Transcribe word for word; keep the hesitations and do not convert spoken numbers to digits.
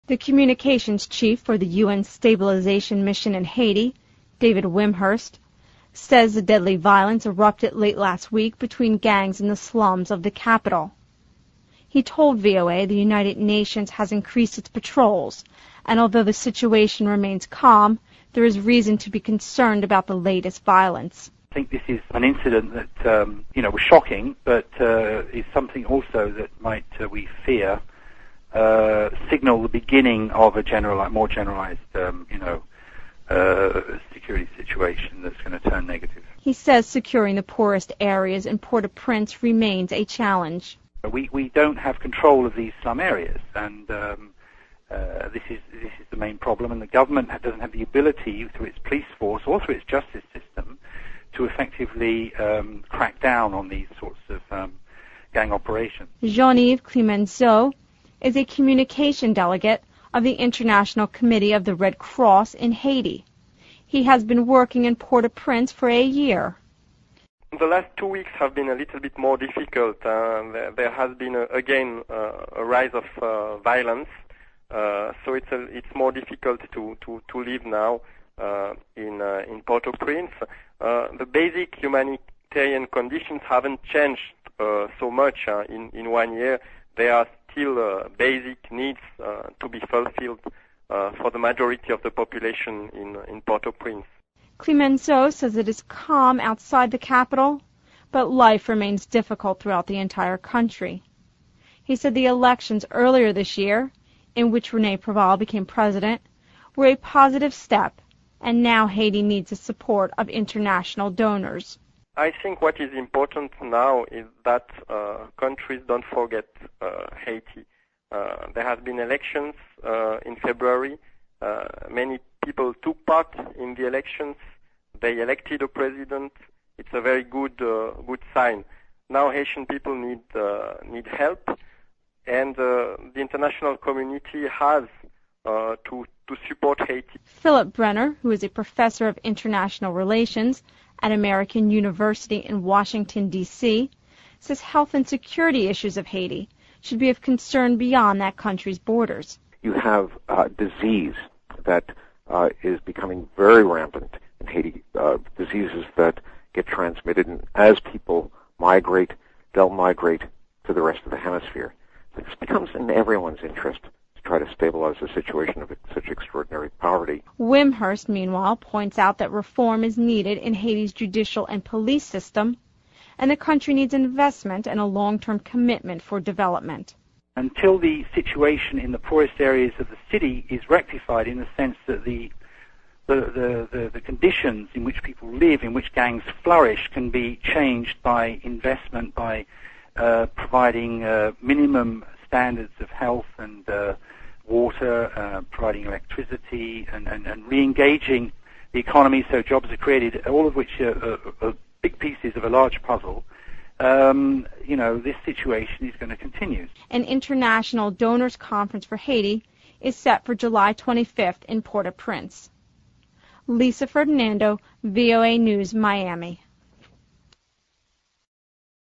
The communications chief for the U N stabilization mission in Haiti, David Wimhurst, says the deadly violence erupted late last week between gangs in the slums of the capital. He told V O A the United Nations has increased its patrols, and although the situation remains calm, there is reason to be concerned about the latest violence. I think this is an incident that, um, you know, was shocking, but uh, is something also that might, uh, we fear, uh, signal the beginning of a general, more generalized, um, you know, uh, security situation that's going to turn negative. He says securing the poorest areas in Port-au-Prince remains a challenge. We we don't have control of these slum areas, and um, uh, this is this is the main problem. And the government doesn't have the ability, through its police force or through its justice system, to effectively um, crack down on these sorts of um, gang operations. Jean-Yves Clemenceau is a communication delegate of the International Committee of the Red Cross in Haiti. He has been working in Port-au-Prince for a year. The last two weeks have been a little bit more difficult. Uh, there, there has been, a, again, uh, a rise of uh, violence, uh, so it's a, it's more difficult to, to, to live now uh, in, uh, in Port-au-Prince. Uh, the basic humanitarian conditions haven't changed uh, so much uh, in, in one year. There are still uh, basic needs uh, to be fulfilled uh, for the majority of the population in, in Port-au-Prince. Clemenceau says it is calm outside the capital, but life remains difficult throughout the entire country. He said the elections earlier this year, in which René Préval became president, were a positive step, and now Haiti needs the support of international donors. I think what is important now is that uh, countries don't forget uh, Haiti. Uh, there have been elections uh, in February. Uh, many people took part in the elections. They elected a president. It's a very good uh, good sign. Now Haitian people need uh, need help, and uh, the international community has uh, to to support Haiti. Philip Brenner, who is a professor of international relations at American University in Washington, D C, says health and security issues of Haiti should be of concern beyond that country's borders. You have uh, disease that uh, is becoming very rampant in Haiti, uh, diseases that get transmitted, and as people migrate, they'll migrate to the rest of the hemisphere. This becomes in everyone's interest to try to stabilize a situation of such extraordinary poverty. Wimhurst, meanwhile, points out that reform is needed in Haiti's judicial and police system, and the country needs investment and a long-term commitment for development. Until the situation in the poorest areas of the city is rectified, in the sense that the the, the, the, the conditions in which people live, in which gangs flourish, can be changed by investment, by uh, providing uh, minimum standards of health and uh, water, uh, providing electricity, and, and, and re-engaging the economy so jobs are created, all of which are, are, are big pieces of a large puzzle. Um, you know, this situation is going to continue. An international donors conference for Haiti is set for July twenty-fifth in Port-au-Prince. Lisa Ferdinando, V O A News, Miami.